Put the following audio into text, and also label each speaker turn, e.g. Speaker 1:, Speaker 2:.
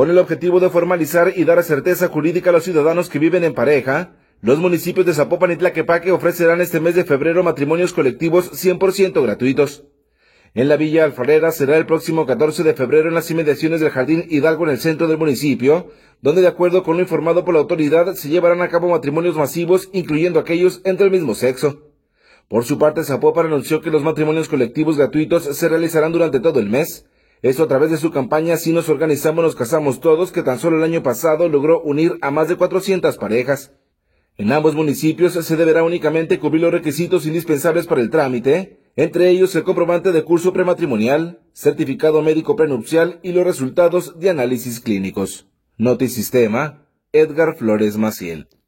Speaker 1: Con el objetivo de formalizar y dar certeza jurídica a los ciudadanos que viven en pareja, los municipios de Zapopan y Tlaquepaque ofrecerán este mes de febrero matrimonios colectivos 100% gratuitos. En la Villa Alfarera será el próximo 14 de febrero en las inmediaciones del Jardín Hidalgo en el centro del municipio, donde de acuerdo con lo informado por la autoridad se llevarán a cabo matrimonios masivos, incluyendo aquellos entre el mismo sexo. Por su parte, Zapopan anunció que los matrimonios colectivos gratuitos se realizarán durante todo el mes. Esto a través de su campaña Si nos organizamos nos casamos todos, que tan solo el año pasado logró unir a más de 400 parejas. En ambos municipios se deberá únicamente cubrir los requisitos indispensables para el trámite, entre ellos el comprobante de curso prematrimonial, certificado médico prenupcial y los resultados de análisis clínicos. Notisistema, Edgar Flores Maciel.